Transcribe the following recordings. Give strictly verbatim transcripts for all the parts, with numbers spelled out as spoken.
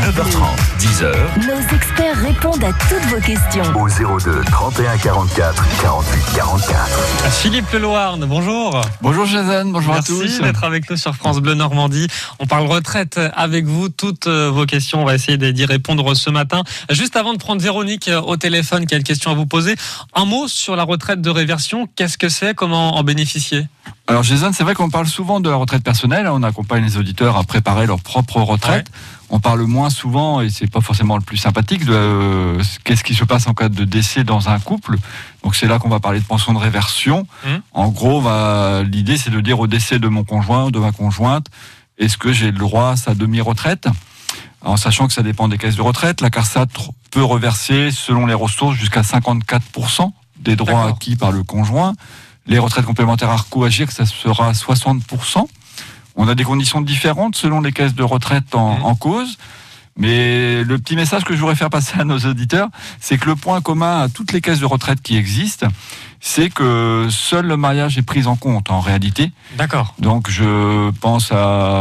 neuf heures trente, dix heures. Nos experts répondent à toutes vos questions. Au zéro deux trente et un quarante-quatre quarante-huit quarante-quatre. Philippe Lelouarn, bonjour. Bonjour Jason, bonjour Merci à tous. Merci d'être avec nous sur France Bleu Normandie. On parle retraite avec vous. Toutes vos questions, on va essayer d'y répondre ce matin. Juste avant de prendre Véronique au téléphone qui a une question à vous poser, un mot sur la retraite de réversion. Qu'est-ce que c'est? Comment en bénéficier? Alors Jason, c'est vrai qu'on parle souvent de la retraite personnelle. On accompagne les auditeurs à préparer leur propre retraite. Ouais. On parle moins souvent, et c'est pas forcément le plus sympathique, de euh, qu'est-ce qui se passe en cas de décès dans un couple. Donc c'est là qu'on va parler de pension de réversion. Mmh. En gros, va, l'idée c'est de dire au décès de mon conjoint ou de ma conjointe, est-ce que j'ai le droit à sa demi-retraite? En sachant que ça dépend des caisses de retraite, la CARSAT peut reverser, selon les ressources, jusqu'à cinquante-quatre pour cent des droits D'accord. acquis par le conjoint. Les retraites complémentaires Arco-Agir, ça sera soixante pour cent. On a des conditions différentes selon les caisses de retraite en, mmh. en cause. Mais le petit message que je voudrais faire passer à nos auditeurs, c'est que le point commun à toutes les caisses de retraite qui existent, c'est que seul le mariage est pris en compte en réalité. D'accord. Donc je pense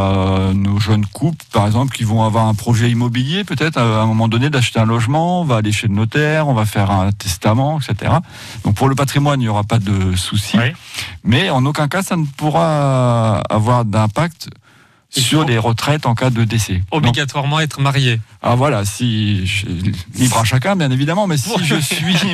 à nos jeunes couples, par exemple, qui vont avoir un projet immobilier, peut-être à un moment donné d'acheter un logement, on va aller chez le notaire, on va faire un testament, et cetera. Donc pour le patrimoine, il n'y aura pas de souci. Oui. Mais en aucun cas, ça ne pourra avoir d'impact sur les retraites en cas de décès. Obligatoirement Donc, être marié. Ah voilà, si je, libre à chacun bien évidemment, mais si je suis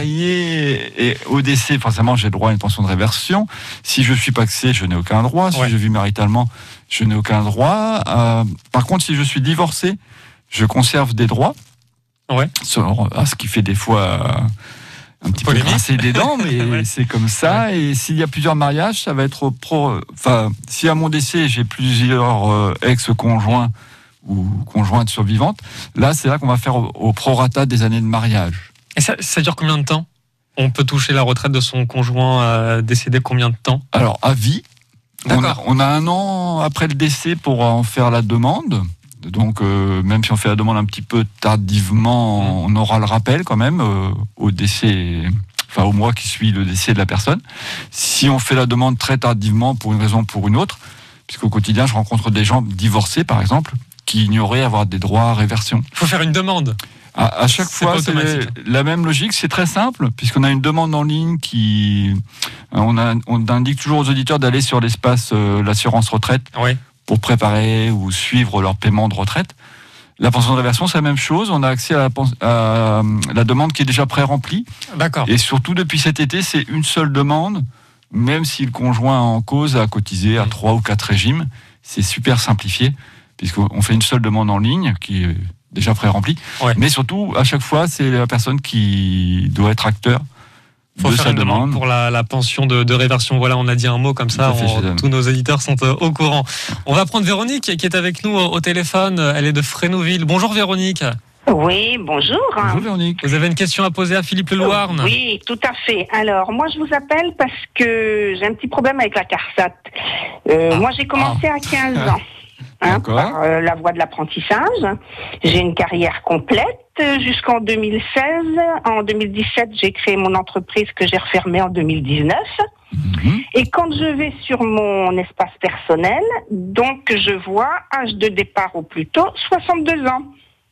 marié et au décès, forcément j'ai droit à une pension de réversion. Si je suis pacsé, je n'ai aucun droit. Si ouais. je vis maritalement, je n'ai aucun droit. Euh, par contre, si je suis divorcé, je conserve des droits. Ouais. Sur, à ce qui fait des fois euh, un petit Polémique. peu grincer des dents, mais ouais. c'est comme ça. Ouais. Et s'il y a plusieurs mariages, ça va être pro. Enfin, si à mon décès j'ai plusieurs euh, ex-conjoints ou conjointes survivantes, là c'est là qu'on va faire au, au prorata des années de mariage. Et ça, ça dure combien de temps? On peut toucher la retraite de son conjoint euh, décédé combien de temps? Alors à vie. On a, on a un an après le décès pour en faire la demande. Donc, euh, même si on fait la demande un petit peu tardivement, on aura le rappel quand même euh, au décès, enfin au mois qui suit le décès de la personne. Si on fait la demande très tardivement pour une raison ou pour une autre, puisqu'au quotidien, je rencontre des gens divorcés, par exemple, qui ignoraient avoir des droits à réversion. Il faut faire une demande. À, à chaque c'est fois, c'est la même logique. C'est très simple, puisqu'on a une demande en ligne qui, on, a, on indique toujours aux auditeurs d'aller sur l'espace euh, l'assurance retraite. Oui. Pour préparer ou suivre leur paiement de retraite. La pension de réversion, c'est la même chose. On a accès à la, à la demande qui est déjà pré-remplie. D'accord. Et surtout, depuis cet été, c'est une seule demande, même si le conjoint en cause a cotisé à trois ou quatre régimes. C'est super simplifié, puisqu'on fait une seule demande en ligne qui est déjà pré-remplie. Ouais. Mais surtout, à chaque fois, c'est la personne qui doit être acteur. Il faut faire une demande, demande pour la, la pension de, de réversion. Voilà, on a dit un mot comme ça, on, tous nos éditeurs sont euh, au courant. On va prendre Véronique qui est avec nous au, au téléphone. Elle est de Frénouville. Bonjour Véronique. Oui, bonjour. Bonjour Véronique. Vous avez une question à poser à Philippe Lelouarn? Oui, tout à fait. Alors, moi je vous appelle parce que j'ai un petit problème avec la CARSAT. Euh, ah. Moi j'ai commencé ah. à quinze ans. Hein, par euh, la voie de l'apprentissage. J'ai une carrière complète jusqu'en deux mille seize. En deux mille dix-sept, j'ai créé mon entreprise que j'ai refermée en deux mille dix-neuf. Mmh. Et quand je vais sur mon espace personnel, donc je vois âge de départ au plus tôt, soixante-deux ans.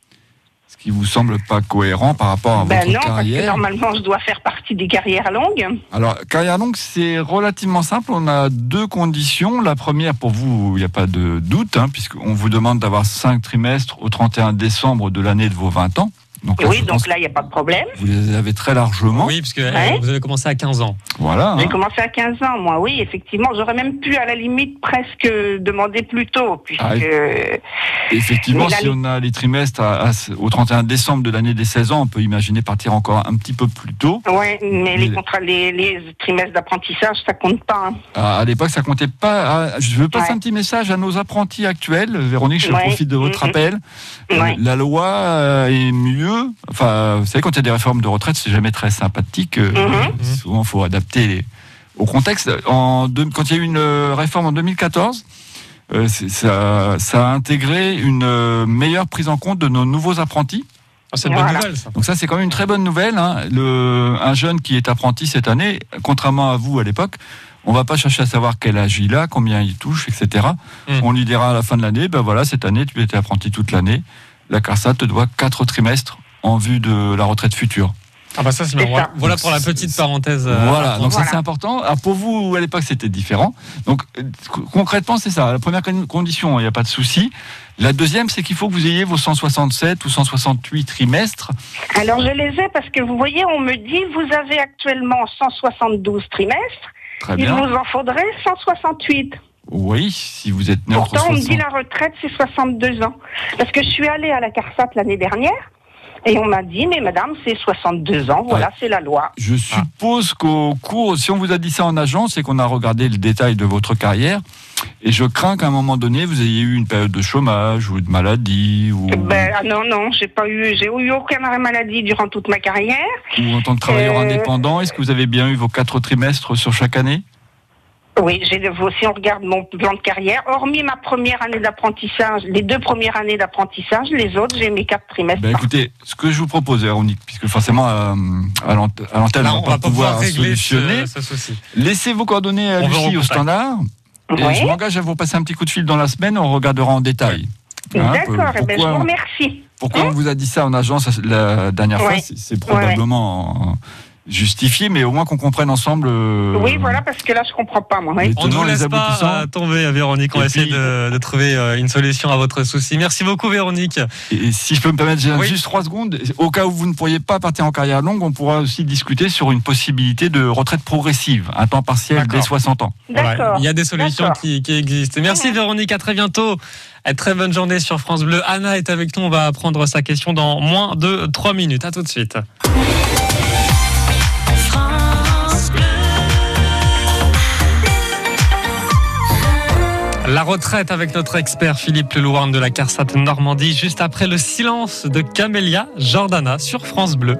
Ce qui vous semble pas cohérent par rapport à ben votre non, carrière. Parce que normalement, je dois faire partie des carrières longues. Alors, carrière longue, c'est relativement simple. On a deux conditions. La première, pour vous, il n'y a pas de doute, hein, puisqu'on vous demande d'avoir cinq trimestres au trente et un décembre de l'année de vos vingt ans. Donc là, oui, donc là, il n'y a pas de problème. Vous les avez très largement. Oui, parce que ouais. vous avez commencé à quinze ans. Voilà. J'ai hein. commencé à quinze ans, moi, oui, effectivement. J'aurais même pu, à la limite, presque demander plus tôt, puisque... Ah, effectivement, si on a les trimestres à, à, au trente et un décembre de l'année des seize ans, on peut imaginer partir encore un petit peu plus tôt. Oui, mais, mais les, contrats, les, les trimestres d'apprentissage, ça compte pas. Hein. À, à l'époque, ça comptait pas. À, je veux passer ouais. un petit message à nos apprentis actuels. Véronique, je ouais. profite de votre mmh. appel. Ouais. Euh, la loi euh, est mieux... Enfin, vous savez, quand il y a des réformes de retraite, c'est jamais très sympathique. Mmh. Souvent, il faut adapter les... au contexte. En deux... Quand il y a eu une réforme en deux mille quatorze, euh, ça, ça a intégré une meilleure prise en compte de nos nouveaux apprentis. Ah, c'est une voilà. bonne nouvelle, ça. Donc ça, c'est quand même une très bonne nouvelle. Hein. Le... Un jeune qui est apprenti cette année, contrairement à vous à l'époque, on ne va pas chercher à savoir quel âge il a, combien il touche, et cetera. Mmh. On lui dira à la fin de l'année, ben voilà, cette année, tu étais apprenti toute l'année. la CARSAT te doit quatre trimestres en vue de la retraite future. Ah bah ça c'est marrant. Voilà, voilà pour la petite parenthèse. Euh, voilà, donc voilà. ça c'est important. Alors pour vous, à l'époque, c'était différent. Donc concrètement, c'est ça. La première condition, il n'y a pas de souci. La deuxième, c'est qu'il faut que vous ayez vos cent soixante-sept ou cent soixante-huit trimestres. Alors je les ai parce que vous voyez, on me dit vous avez actuellement cent soixante-douze trimestres. Très Il bien. vous en faudrait cent soixante-huit. Oui, si vous êtes né entre Pourtant, on me soixante. dit la retraite, c'est soixante-deux ans. Parce que je suis allée à la CARSAT l'année dernière et on m'a dit, mais madame, c'est soixante-deux ans, voilà, Ouais. c'est la loi. Je suppose qu'au cours, si on vous a dit ça en agence, c'est qu'on a regardé le détail de votre carrière. Et je crains qu'à un moment donné, vous ayez eu une période de chômage ou de maladie ou, Ben, ah non, non, j'ai pas eu, j'ai eu aucune arrêt maladie durant toute ma carrière. ou en tant que travailleur Euh, indépendant. Est-ce que vous avez bien eu vos quatre trimestres sur chaque année? Oui, j'ai, si on regarde mon plan de carrière, hormis ma première année d'apprentissage, les deux premières années d'apprentissage, les autres, j'ai mes quatre trimestres. Ben écoutez, ce que je vous propose, Véronique, puisque forcément euh, à l'ant- à l'antenne, Là, on on va va pas pas pouvoir pouvoir régler solutionner. ce, ce souci. Laissez vos coordonnées à On Lucie verra en au contact. standard. Et Oui. je m'engage à vous passer un petit coup de fil dans la semaine, on regardera en détail. Hein, D'accord, eh ben, je pourquoi- vous remercie. Pourquoi Hein on vous a dit ça en agence la dernière fois? Ouais. C'est c'est probablement euh, justifié, mais au moins qu'on comprenne ensemble. euh, Oui, voilà, parce que là, je comprends pas, moi. Oui. les On ne tenants, vous les laisse pas aboutissants. euh, tomber, Véronique. On Et va essayer puis- de, de trouver euh, une solution à votre souci. Merci beaucoup, Véronique. Et si je peux me permettre, j'ai Oui. juste trois secondes. Au cas où vous ne pourriez pas partir en carrière longue, on pourra aussi discuter sur une possibilité de retraite progressive, un temps partiel D'accord. dès soixante ans. Voilà, D'accord. il y a des solutions D'accord. qui, qui existent. Merci, Véronique. À très bientôt. Et très bonne journée sur France Bleu. Anna est avec nous. On va prendre sa question dans moins de trois minutes. À tout de suite. La retraite avec notre expert Philippe Lelouarn de la CARSAT Normandie, juste après le silence de Camélia Jordana sur France Bleu.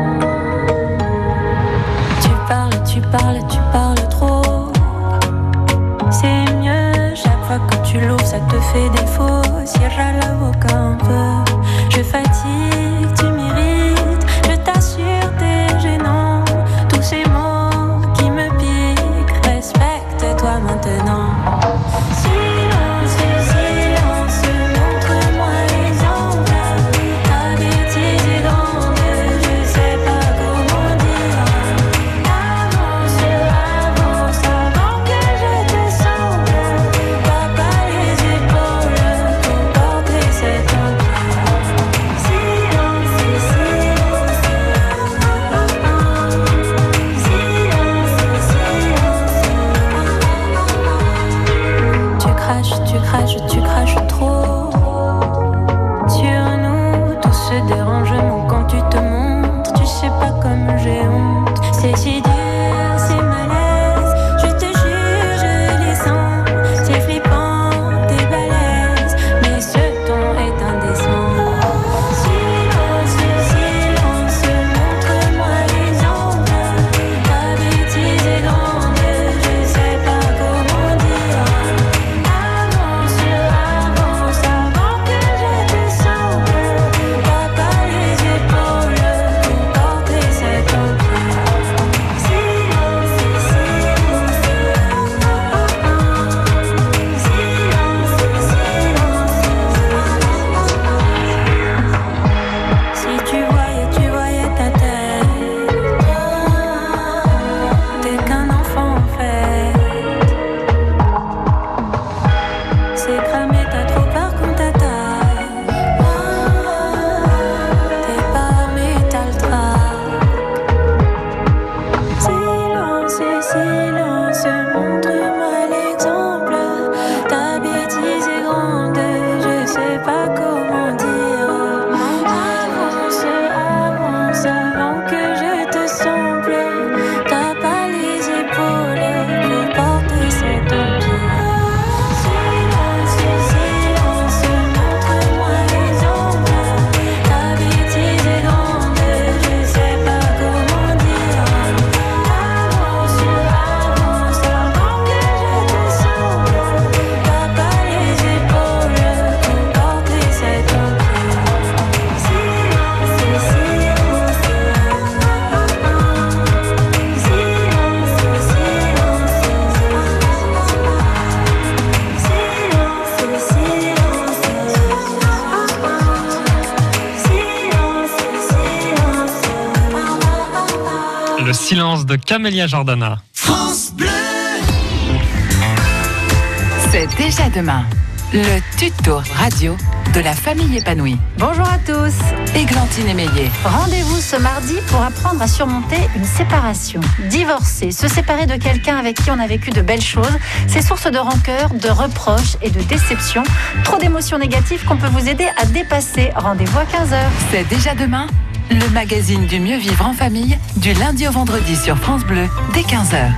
Tu parles, tu parles, tu parles trop. C'est mieux, chaque fois que tu l'ouvres, ça te fait défaut. Cierra la boca un peu. Je fatigue, tu m'irrites. Je t'assure, t'es gênant. Tous ces mots qui me piquent. Respecte-toi maintenant. Silence, silence, montre-moi l'exemple. Ta bêtise est grande, je sais pas comment dire. Avance, avance, avant que je te semble. T'as pas les épaules pour porter cette honte. Silence, Le silence de Camélia Jordana. France Bleu. C'est déjà demain. Le tuto radio de la famille épanouie. Bonjour à tous. Églantine Émeillé. Rendez-vous ce mardi pour apprendre à surmonter une séparation. Divorcer, se séparer de quelqu'un avec qui on a vécu de belles choses, c'est source de rancœur, de reproches et de déception. Trop d'émotions négatives qu'on peut vous aider à dépasser. Rendez-vous à quinze heures. C'est déjà demain. Le magazine du mieux vivre en famille, du lundi au vendredi sur France Bleu, dès quinze heures.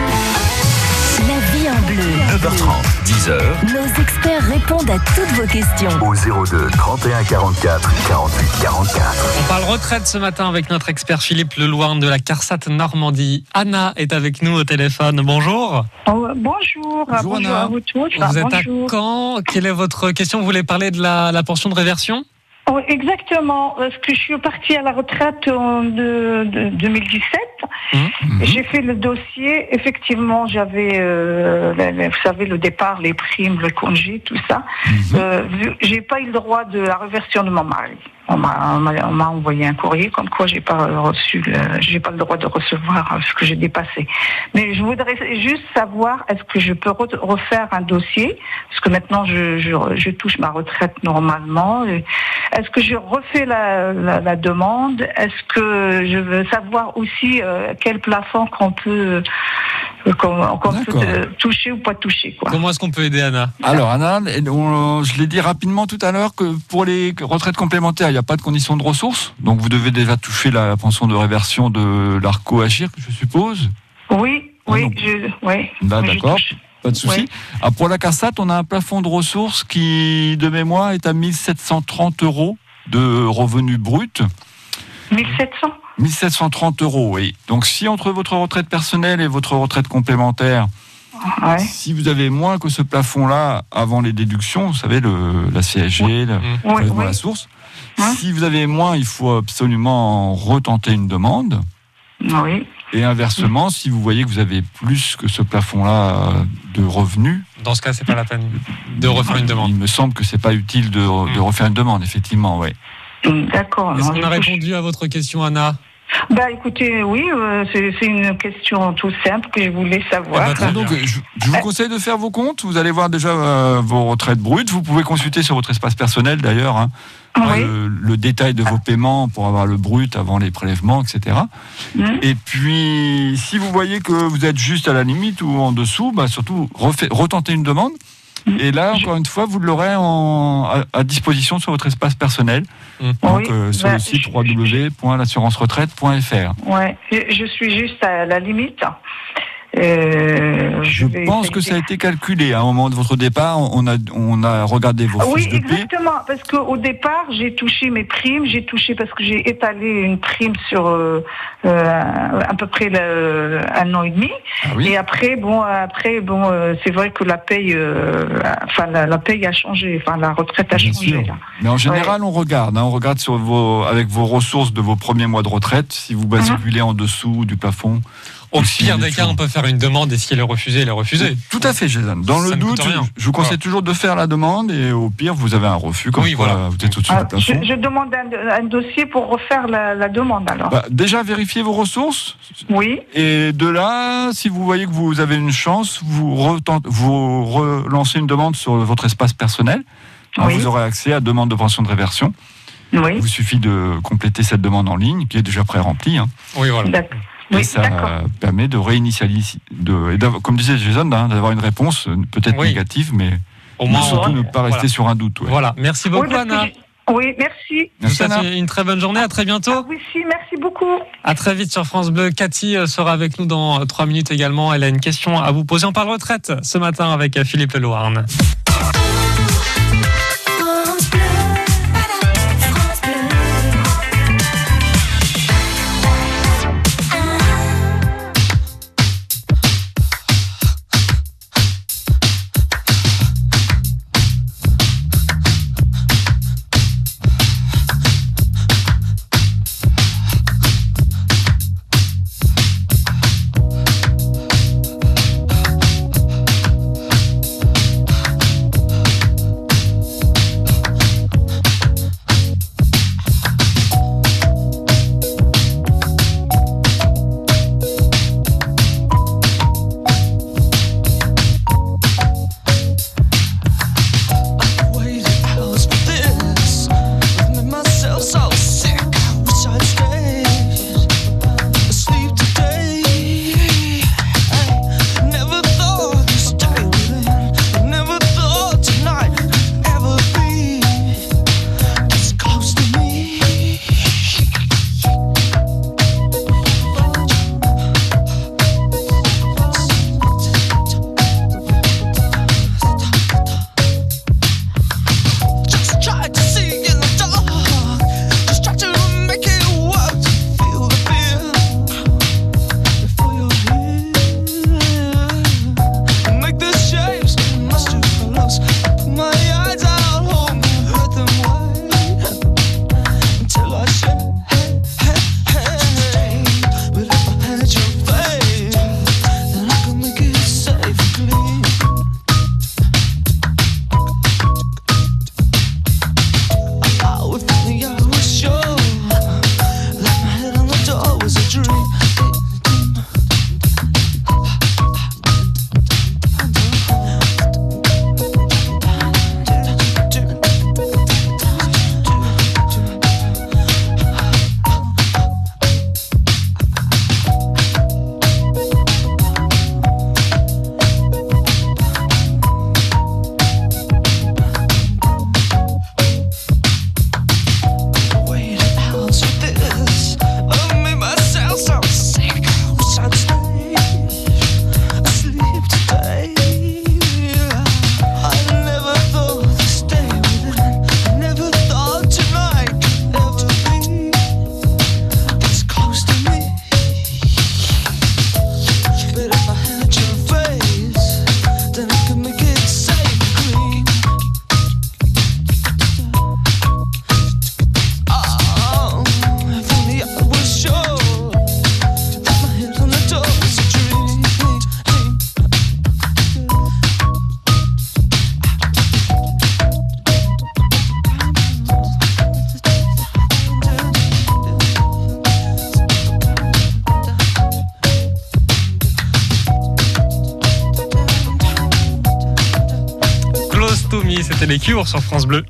La vie en bleu. neuf heures trente, dix heures. Nos experts répondent à toutes vos questions. Au zéro deux trente et un quarante-quatre quarante-huit quarante-quatre. On parle retraite ce matin avec notre expert Philippe Lelouarn de la CARSAT Normandie. Anna est avec nous au téléphone. Bonjour. Oh, bonjour. Bonjour, bonjour Anna. à vous tous. Vous êtes bonjour. à Caen. Quelle est votre question? Vous voulez parler de la, la pension de réversion? Oh, exactement, parce que je suis partie à la retraite en de, de deux mille dix-sept. Mmh. J'ai fait le dossier. Effectivement, j'avais, euh, vous savez, le départ, les primes, le congé, tout ça. Mmh. Euh, j'ai pas eu le droit de la réversion de mon mari. On m'a, on m'a, on m'a envoyé un courrier comme quoi j'ai pas reçu, le, j'ai pas le droit de recevoir ce que j'ai dépassé. Mais je voudrais juste savoir, est-ce que je peux re- refaire un dossier, parce que maintenant je, je, je touche ma retraite normalement. Est-ce que je refais la, la, la demande? Est-ce que je veux savoir aussi euh, quel plafond qu'on peut, euh, qu'on, qu'on peut euh, toucher ou pas toucher, quoi. Comment est-ce qu'on peut aider Anna? Alors Anna, on- je l'ai dit rapidement tout à l'heure que pour les retraites complémentaires, il n'y a pas de condition de ressources. Donc vous devez déjà toucher la pension de réversion de l'Arco Agir, je suppose. Oui, Ah oui, non. je, oui. Bah, oui, je d'accord. touche. Pas de souci. Oui. Ah, pour la CARSAT, on a un plafond de ressources qui, de mémoire, est à mille sept cent trente euros de revenus bruts. mille sept cents? mille sept cent trente euros, oui. Donc si entre votre retraite personnelle et votre retraite complémentaire, Ouais. si vous avez moins que ce plafond-là avant les déductions, vous savez, le, la C S G, le Oui, prélèvement à oui. la source, Hein si vous avez moins, il faut absolument retenter une demande. Oui. Et inversement, si vous voyez que vous avez plus que ce plafond-là de revenus, Dans ce cas, c'est pas la peine de refaire une demande. il me semble que c'est pas utile de, de refaire une demande, effectivement, oui. D'accord. Est-ce non, qu'on je a touche- répondu à votre question, Anna? Bah écoutez, oui, euh, c'est, c'est une question tout simple que je voulais savoir. Eh ben, très Donc, bien. je, je vous conseille de faire vos comptes. Vous allez voir déjà euh, vos retraites brutes. Vous pouvez consulter sur votre espace personnel, d'ailleurs, hein, Oui. euh, le détail de vos paiements pour avoir le brut avant les prélèvements, et cetera. Mhm. Et puis, si vous voyez que vous êtes juste à la limite ou en dessous, bah, surtout refait, retentez une demande. Et là, encore une fois, vous l'aurez en, à, à disposition sur votre espace personnel. Mmh. Donc, Oui, euh, sur bah, le site je- w w w point l'assurance retraite point f r. Ouais, je, je suis juste à la limite. Euh, Je vais pense essayer. que ça a été calculé. À un moment de votre départ, on a, on a regardé vos Ah oui, fiches de paie. exactement. Parce qu'au départ, j'ai touché mes primes. J'ai touché parce que j'ai étalé une prime sur euh, euh, à peu près le, un an et demi. Ah oui. Et après, bon, après, bon, euh, c'est vrai que la paye, euh, enfin, la, la paye a changé. Enfin, la retraite a Bien changé. sûr. Là. Mais en général, on regarde. hein, on regarde sur vos, avec vos ressources de vos premiers mois de retraite, si vous basculez en dessous du plafond. Au ou si pire en des cas, dessous. on peut faire une demande et si elle est refusée, elle est refusée. Tout à fait, Jason. Dans Ça le ne coûte doute, rien. je vous conseille Voilà. toujours de faire la demande et au pire, vous avez un refus. Comme Oui, quoi, voilà. vous êtes au-dessus Ah, du plafond. je, je demande un, un dossier pour refaire la, la demande alors. Bah, déjà, vérifiez vos ressources. Oui. Et de là, si vous voyez que vous avez une chance, vous, retentez, vous relancez une demande sur votre espace personnel. Alors, Oui. vous aurez accès à demande de pension de réversion. Oui. Il vous suffit de compléter cette demande en ligne, qui est déjà pré-remplie. hein. Oui, voilà. D'accord. Et Oui, ça d'accord. permet de réinitialiser, de, et d'avoir- comme disait Jason, hein, d'avoir une réponse euh, peut-être Oui. négative, mais Au mais moins, surtout on- ne pas rester voilà. sur un doute. ouais. Voilà. Merci Oui, beaucoup, parce que Anna. j'ai- oui, merci. Je vous Merci, souhaite Anna. une très bonne journée. À très bientôt. Ah oui, si, merci beaucoup. À très vite sur France Bleu. Cathy euh, sera avec nous dans trois minutes également. Elle a une question à vous poser. On parle retraite ce matin avec euh, Philippe Lelouarn. C'était les Cures sur France Bleu.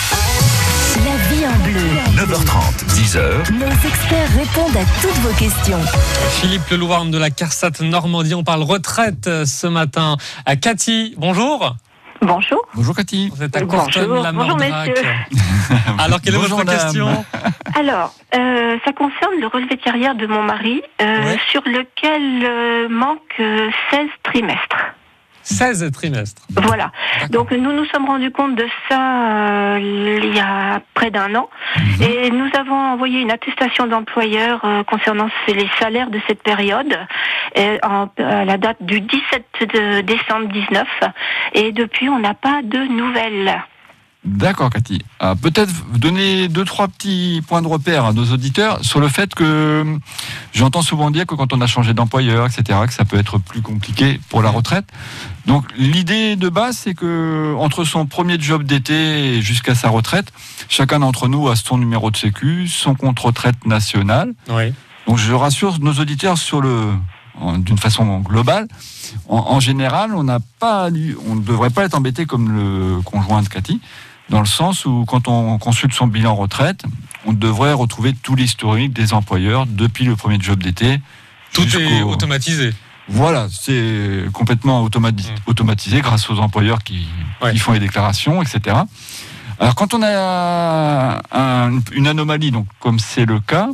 La vie en bleu. neuf heures trente, dix heures. Nos experts répondent à toutes vos questions. Philippe Lelouarn de la CARSAT Normandie. On parle retraite ce matin. À Cathy, bonjour. Bonjour. Bonjour Cathy. Vous êtes à Bonjour. Courtonne, la Bonjour, Mordrac. messieurs. Alors, quelle est Bonjour, votre madame. question? Alors, euh, ça concerne le relevé de carrière de mon mari, euh, Ouais. sur lequel euh, manque euh, seize trimestres. seize trimestres. Voilà. D'accord. Donc nous nous sommes rendus compte de ça euh, il y a près d'un an et nous avons envoyé une attestation d'employeur euh, concernant les salaires de cette période euh, en, à la date du dix-sept de décembre dix-neuf et depuis on n'a pas de nouvelles. D'accord Cathy. Ah, peut-être donner deux, trois petits points de repère à nos auditeurs sur le fait que j'entends souvent dire que quand on a changé d'employeur, et cetera, que ça peut être plus compliqué pour la retraite. Donc l'idée de base, c'est que entre son premier job d'été jusqu'à sa retraite, chacun d'entre nous a son numéro de sécu, son compte retraite national. Oui. Donc je rassure nos auditeurs sur le, en- d'une façon globale. En, en général, on n'a pas, on ne devrait pas être embêté comme le conjoint de Cathy, dans le sens où quand on consulte son bilan retraite, on devrait retrouver tout l'historique des employeurs depuis le premier job d'été. Tout est jusqu'au- automatisé. Voilà, c'est complètement automati- Mmh. automatisé grâce aux employeurs qui, Ouais. qui font les déclarations, et cetera. Alors quand on a un- une anomalie, donc comme c'est le cas,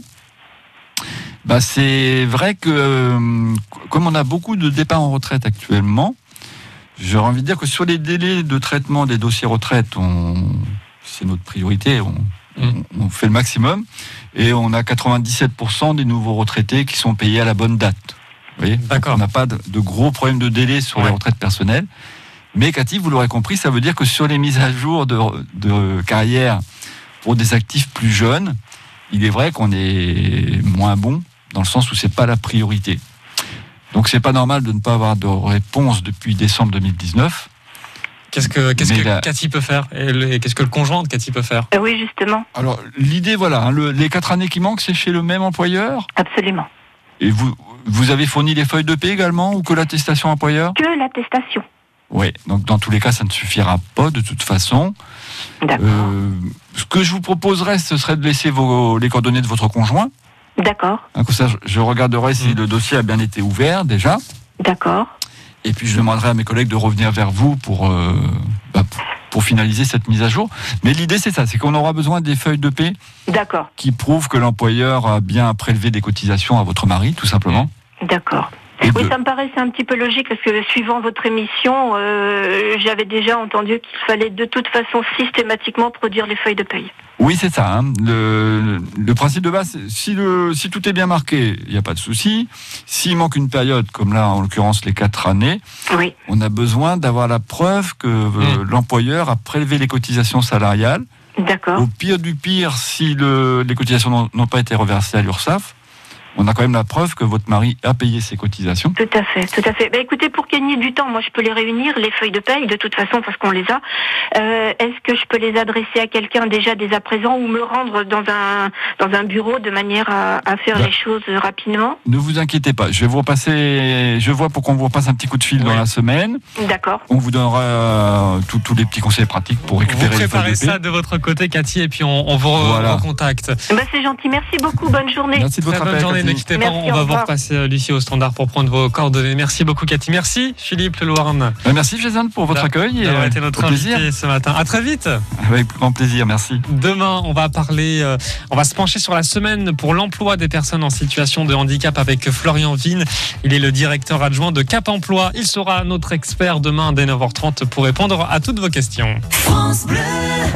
bah c'est vrai que euh, comme on a beaucoup de départs en retraite actuellement, j'aurais envie de dire que sur les délais de traitement des dossiers retraite, on, c'est notre priorité, on, Mmh. on, on fait le maximum, et on a quatre-vingt-dix-sept pour cent des nouveaux retraités qui sont payés à la bonne date. Vous voyez, D'accord. on n'a pas de, de gros problèmes de délai sur Ouais. les retraites personnelles. Mais Cathy, vous l'aurez compris, ça veut dire que sur les mises à jour de, de carrière pour des actifs plus jeunes, il est vrai qu'on est moins bon, dans le sens où c'est pas la priorité. Donc c'est pas normal de ne pas avoir de réponse depuis décembre deux mille dix-neuf. Qu'est-ce que, qu'est-ce Mais que la- Cathy peut faire et, le- et qu'est-ce que le conjoint de Cathy peut faire? Euh, oui, justement, Alors l'idée, voilà, hein, le- les quatre années qui manquent, c'est chez le même employeur. absolument. Et vous, vous avez fourni les feuilles de paie également, ou que l'attestation employeur? Que l'attestation. Oui, donc dans tous les cas, ça ne suffira pas de toute façon. D'accord. Euh, ce que je vous proposerais, ce serait de laisser vos, les coordonnées de votre conjoint. D'accord. Hein, comme ça, je, je regarderai si Mmh. le dossier a bien été ouvert déjà. D'accord. Et puis je demanderai à mes collègues de revenir vers vous pour, euh, bah, pour, pour finaliser cette mise à jour. Mais l'idée, c'est ça, c'est qu'on aura besoin des feuilles de paie D'accord. qui prouvent que l'employeur a bien prélevé des cotisations à votre mari, tout simplement. D'accord. Et Oui, de- ça me paraissait un petit peu logique parce que suivant votre émission, euh, j'avais déjà entendu qu'il fallait de toute façon systématiquement produire les feuilles de paye. Oui, c'est ça. Hein. Le, le principe de base, c'est, si, le, si tout est bien marqué, il n'y a pas de souci. S'il manque une période, comme là, en l'occurrence, les quatre années, Oui. on a besoin d'avoir la preuve que euh, Mmh. l'employeur a prélevé les cotisations salariales. D'accord. Au pire du pire, si le, les cotisations n'ont, n'ont pas été reversées à l'URSSAF, on a quand même la preuve que votre mari a payé ses cotisations. Tout à fait, tout à fait. Bah, écoutez, pour gagner du temps, moi je peux les réunir, les feuilles de paye, de toute façon, parce qu'on les a. Euh, est-ce que je peux les adresser à quelqu'un déjà dès à présent ou me rendre dans un dans un bureau de manière à, à faire Bah. les choses rapidement? Ne vous inquiétez pas, je vais vous repasser, je vois pour qu'on vous repasse un petit coup de fil Oui. dans la semaine. D'accord. On vous donnera euh, tous- tous les petits conseils pratiques pour Vous récupérer les feuilles préparez de paie. ça de votre côté, Cathy, et puis on, on vous re- Voilà. recontacte. Bah, c'est gentil, merci beaucoup, bonne journée. Merci de Très votre bonne appel. journée, ne Cathy. quittez pas, Merci, on au va vous revoir. repasser euh, Lucie au standard pour prendre vos coordonnées. Merci beaucoup Cathy, merci Philippe Lelouarn Euh, Merci Jason pour votre accueil et d'avoir euh, été notre au plaisir. invité ce matin. À très vite. Avec grand plaisir, merci. Demain, on va parler, euh, on va se pencher sur la semaine pour l'emploi des personnes en situation de handicap avec Florian Vigne. Il est le directeur adjoint de Cap Emploi. Il sera notre expert demain dès neuf heures trente pour répondre à toutes vos questions. France Bleu.